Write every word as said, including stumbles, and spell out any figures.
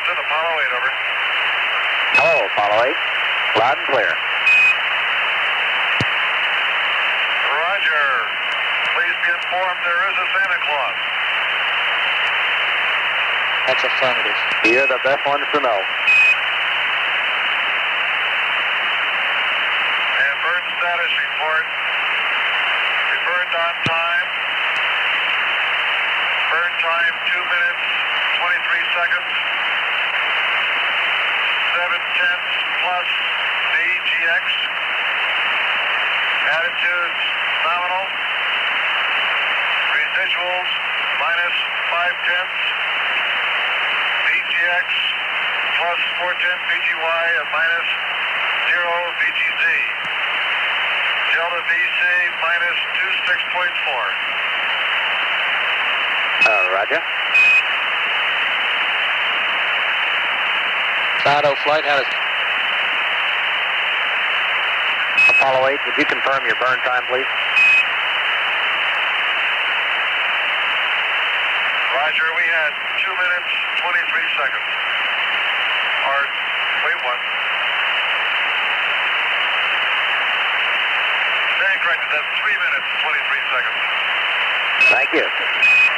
Houston, Apollo eight, over. Hello, Apollo eight. Loud and clear. Roger. Please be informed there is a Santa Claus. That's affirmative. You're the best ones to know. And burn status report. We burned on time. Burn time two minutes, twenty-three seconds. Seven tenths plus V G X. Attitudes nominal. Residuals minus five tenths. V G X plus four tenths V G Y and minus zero V G Z. Delta V C minus two six point four. Uh, roger. Fido flight, how does Apollo eight, would you confirm your burn time, please? Roger, we had two minutes, twenty-three seconds. Or, wait, one. Stand corrected, that's three minutes, twenty-three seconds. Thank you.